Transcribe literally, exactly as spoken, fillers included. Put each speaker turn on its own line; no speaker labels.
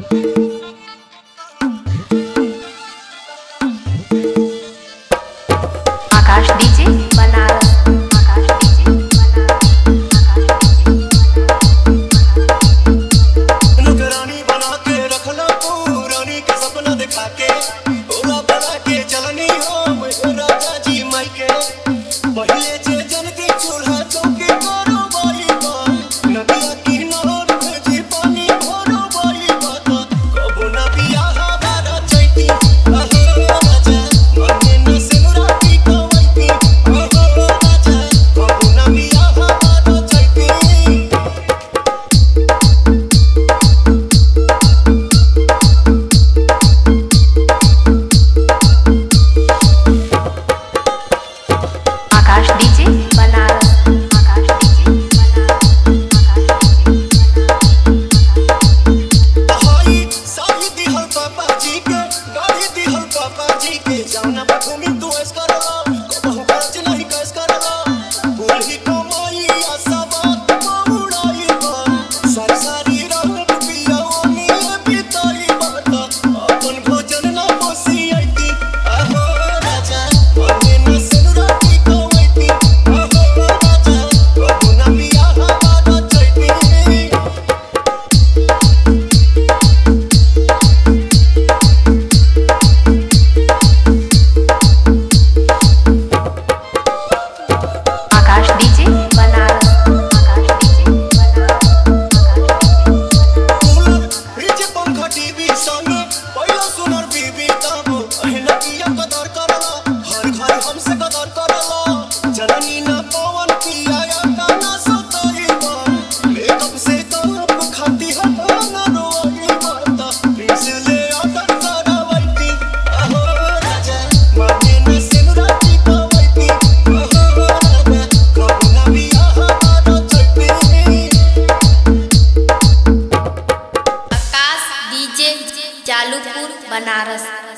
आकाश DJ Banaras. Akash DJ
नौकरानी बना के रखला पुरानी के सपना दिखा के ओला बना के चलनी हो राजा जी माई के पहले जे जन के चूल्हा चौकी करो बाई बात नदिया किनार में जी पानी भरो बाई बात कबो ना बियाह बारा चैती अहो राजा मने न सिनुराती कवैती अहो राजा कबो ना बियाह बारा चैती।
आकाश डीजे बनारस। आकाश डीजे
हाई साई दिहल पापा जी के गाड़ी दिहल पापा जी के जाना घूमी तू ऐस करला बहु खर्च नहीं कैस करला बूढ़ी कमाई आशा बात उड़ाई बात सारी सारी रात पियाओनी बिताई बात अपन भोजन ना पोसी आईती अहो राजा मने न सिनुराती कवैती अहो राजा कबो ना बियाह बारा चैती।
Akash DJ Banaras. Akash DJ
fridge पंखा टीवी संग पहिला सुनर बीबी तब अहिना पिया कदर करला हर घर हमसे कदर करला जननी ना पवन पिया या गाना सताई बात मेकअप से कप खाती है ना रोई बात प्लीज ले ऑर्डर करवैती अहो राजा मने न सिनुराती कवैती अहो राजा कबो ना बियाह बारा चैती।
आकाश डीजे जालूपुर बनारस।